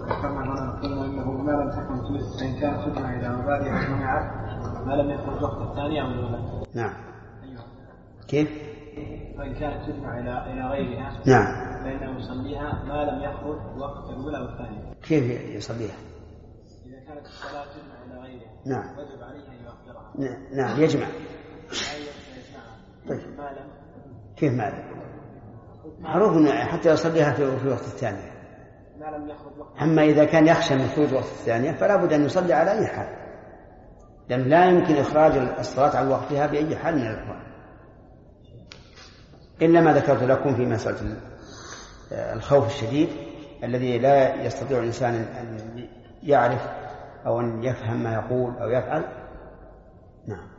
كما قلنا انه ما لم تكن فان كانت تجمع الى مبادئ جمعت ما لم يخرج وقت الثاني او الاولى. نعم. أيوة. كيف؟ فان كانت تجمع الى غيرها نعم فانه يصليها ما لم يخرج وقت الاولى والثانيه. كيف يصليها؟ اذا كانت الصلاه تجمع الى غيرها نعم وجب عليه ان يؤخرها. نعم يجمع. طيب ما لم كيف ما لم؟ معروف حتى يصليها في الوقت الثاني. ما لم يخرج وقت. أما إذا كان يخشى من خروج وقت الثانية فلا بد أن يصلي على أي حال، لأن لا يمكن إخراج الصلاة عن وقتها بأي حال من الأحوال، إلا ما ذكرت لكم في مسألة الخوف الشديد الذي لا يستطيع الإنسان أن يعرف أو أن يفهم ما يقول أو يفعل. نعم.